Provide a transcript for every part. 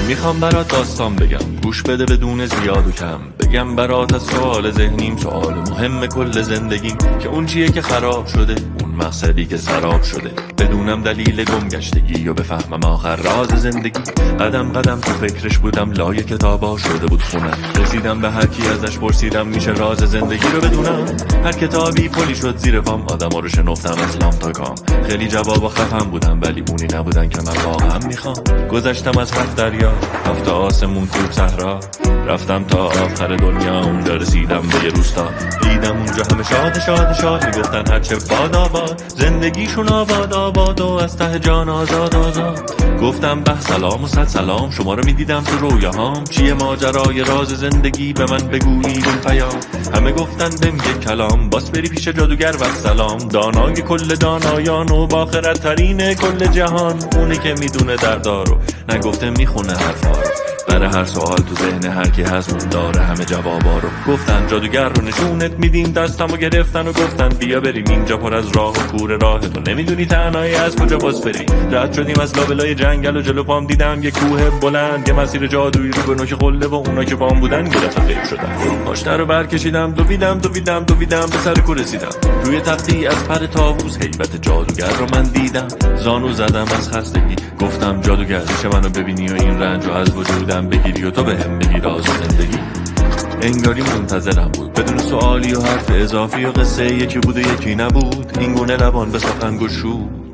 میخوام برات داستان بگم، گوش بده بدون زیاد و کم. بگم برات از سوال ذهنیم، سوال مهم کل زندگیم، که اون چیه که خراب شده، اون مقصدی که سراب شده. بدونم دلیل گمگشتگی و بفهمم آخر راز زندگی. قدم قدم تو فکرش بودم، لای کتابا شده بود خونم. رسیدم به هر کی ازش پرسیدم میشه راز زندگی رو بدونم. هر کتابی پلی شد زیر پام، آدما رو شنفتم از لام تا کام. خیلی جوابا خفن بودم ولی اونی نبودن که من واقعا میخوام. گذشتم از 7 دریا، 7 آسمون تو صحرا، رفتم تا آخر دنیا، اونجا رسیدم به یه روستا. دیدم اونجا همه شاد شاد شاد، میگفتن هرچه باد آباد، زندگیشون آباد آباد و از ته جان آزاد آزاد. گفتم به سلام و صد سلام، شما رو میدیدم تو رویاهام. چیه ماجرای راز زندگی، به من بگویید این پیام. همه گفتن بهم یک کلام، باس بری پیش جادوگر و سلام. دانای کل دانایان و باخرت ترین کل جهان، اونی که میدونه دردارو نگفته میخونه حرفا رو. برای هر سوال تو ذهن هر کی هست اون داره همه جوابا رو. گفتن جادوگر رو نشونت میدیم، دستمو گرفتن و گفتن بیا بریم اینجا پر از راه و کور راه، تو نمیدونی تنهایی از کجا باز بری. رد شدیم از لابلای جنگل و جلو پام دیدم یه کوه بلند، یه مسیر جادویی رو به نوک قله و اونا که بام بودن گرفت غیب شدن. پاشنه رو برکشیدم، دویدم به سر کوه رسیدم. روی تختی از پر طاووس هیبت جادوگر رو من دیدم. زانو زدم از خستگی، گفتم جادوگر میشه منو ببینی و این رنج رو از وجودم بگیری و تو بهم بگی راز زندگی. انگاری منتظرم بود بدون سوالی و حرف اضافی و قصه یکی بود و یکی نبود. این گونه لبان به سخن گشود.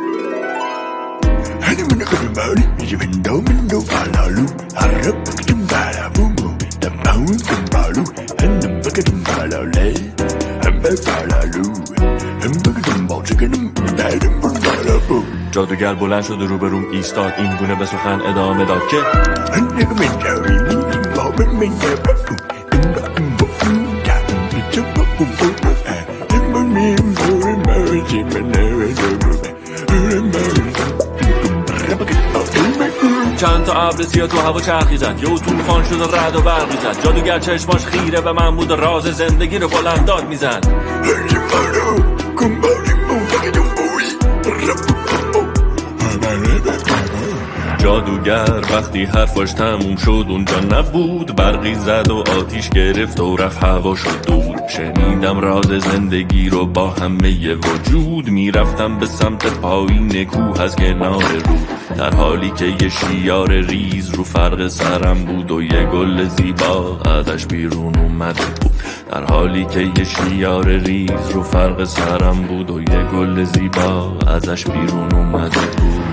جادوگر بلند شد و روبروم ایستاد، این گونه به سخن ادامه داد که چند تا ابر سیاه تو هوا چرخی زد، یه طوفان شد و رعد و برقی زد. جادوگر چشماش خیره به من بود و راز زندگی رو بلند داد میزد. جادوگر وقتی حرفاش تموم شد اونجا نبود، برقی زد و آتیش گرفت و رفت هوا شد دور. شنیدم راز زندگی رو با همه وجود، میرفتم به سمت پایین کوه از کنار رود، در حالی که یه شیار ریز رو فرق سرم بود و یه گل زیبا ازش بیرون اومده بود. در حالی که یه شیار ریز رو فرق سرم بود و یه گل زیبا ازش بیرون اومده بود.